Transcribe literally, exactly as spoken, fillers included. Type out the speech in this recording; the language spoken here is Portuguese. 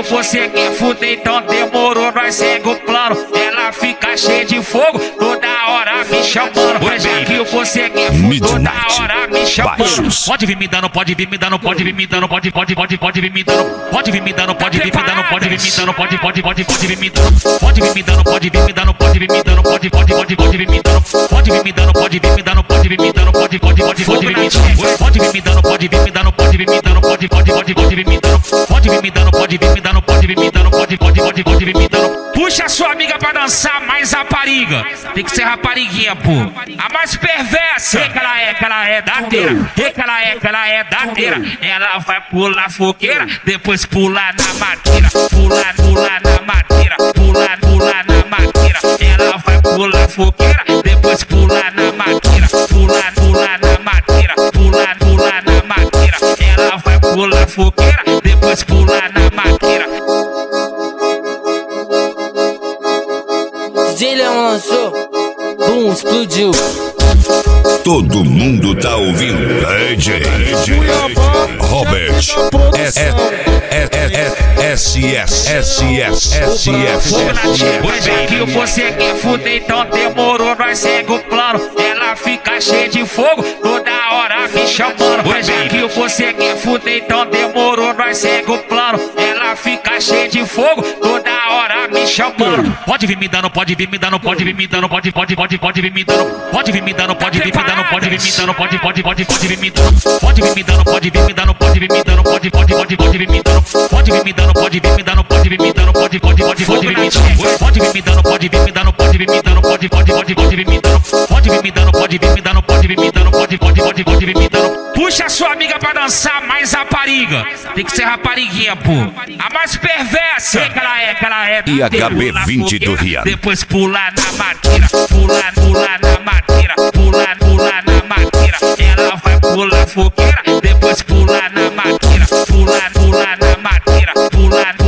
você quer fuder, então demorou, nós segue o plano. Ela fica cheia de fogo, toda hora me chamando. Pois já que você quer fuder, toda hora me chamando. Pode vir me dando, pode vir me dando, pode vir me dando, pode, pode, pode, pode vir me dando. Pode vir me dando, pode vir me dando, pode vir me dando, pode, pode, pode, pode vir me dando. Pode vir me dando, pode vir me dando, pode vir me dando, pode, pode, pode, pode vir me dando. Pode vir me dando, pode vir me dando, pode vir me dando, pode, pode, pode, pode vir me dando. Pode vir me dando, pode vir me dando, pode vir me dando, pode, pode, pode, pode vir me dando. Pode vir me dando, pode vir me dando, pode vir me dando, pode, pode, pode, pode vir me dando. Puxa a sua amiga pra dançar mais rapariga. Tem que ser rapariguinha, pô. A mais perversa. E que ela é, que ela é dateira. E que ela é, que ela é dateira. Ela vai pular fogueira, depois pular na madeira. Pular, pular na madeira. Pular, pular na madeira. Ela vai pular fogueira, depois pular na madeira. Pular, pular na madeira. Pular, pular na madeira. Ela vai pular fogueira, depois pular na madeira. D J Leão lançou, bum, explodiu. Todo mundo tá ouvindo. D J Robert S S S S S S. Pois é que você quer fuder, então demorou, nós segue o plano. Ela fica cheia de fogo, toda hora me chamando. Pois é que você quer fuder, então demorou, nós segue o plano. Ela fica cheia de fogo, toda hora me chamando. Pode vir me dando, pode vir me dando, pode vir me dando, pode, pode, pode, pode vir me dando. Pode vir me dando, pode vir me dando, pode vir me dando, pode, pode, pode, pode vir me dando. Pode vir me dando, pode vir me dando, pode vir me dando, pode, pode, pode, pode vir me dando. Pode vir me dando, pode vir me dando, pode vir me dando, pode, pode, pode, pode vir me dando. Pode vir me dando, pode vir me dando, pode vir me dando, pode, pode, pode, pode vir me dando. Pode vir me dando, pode vir me dando, pode vir me dando, pode, pode, pode, pode vir me dando. Puxa a sua amiga pra dançar mais rapariga. Tem que ser rapariguinha, pô. A mais perversa. E que ela é, que ela é. I H B vinte do Rio. Depois pular na madeira. Pular, pular na madeira. Pular, pular na madeira. Ela vai pular fogueira, depois pular na madeira. Pular, pular na madeira. Pular